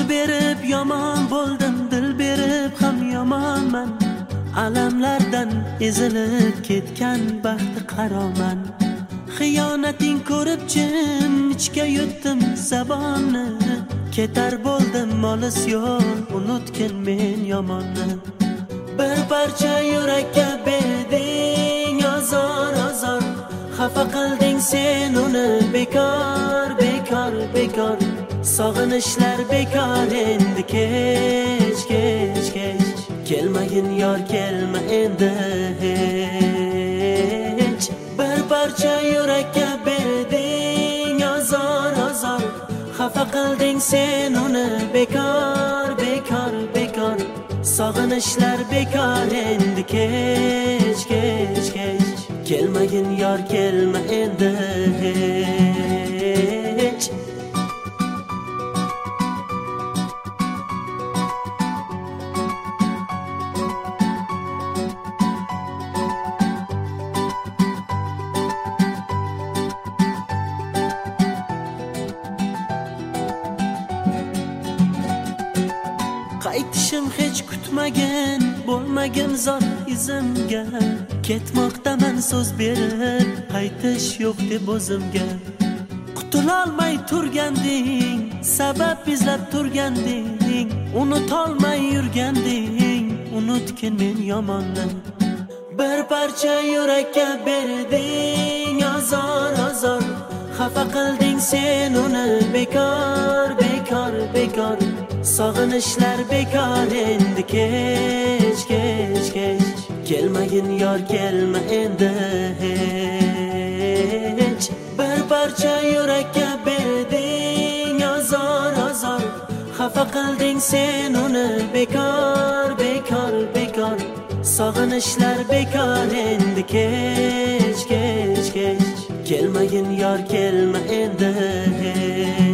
berib yomon bo'ldim, dil berib ham yomonman. Alamlardan ezilib ketgan baxti qaroman. Xiyonating ko'rib jim ichga yutdim zabonni. Ketar bo'ldim olis yo'l, unutgin men yomonni. Bir parcha yurakka berding azor azor, xafa qilding sen uni bekor bekor bekor. Sog'inishlar bekor endi kech kech kech. Kelmagin yor kelma endi hech. Bir parcha yurakka berding azor azor, xafa qilding sen uni bekor bekor bekor. Sog'inishlar bekor endi kech kech kech. Kelmagin yor kelma endi hech. Qaytishim hech kutmagan, bo'lmagin zor izimga. Ketmoqdaman so'z berib, qaytish yo'q deb o'zimga. Qutulolmay turganding, sabab izlab turganding, unutolmay yurganding, unutgin men yomonni. Bir parcha yurakka berding azor azor, xafa qilding sen uni bekor bekor bekor. Sog'inishlar bekor endi kech kech kech. Kelmagin yor kelma endi hech. Bir parcha yurakka berding azor azor, xafa qilding sen uni bekor bekor bekor. Sog'inishlar bekor endi kech kech kech. Kelmagin yor kelma endi hech.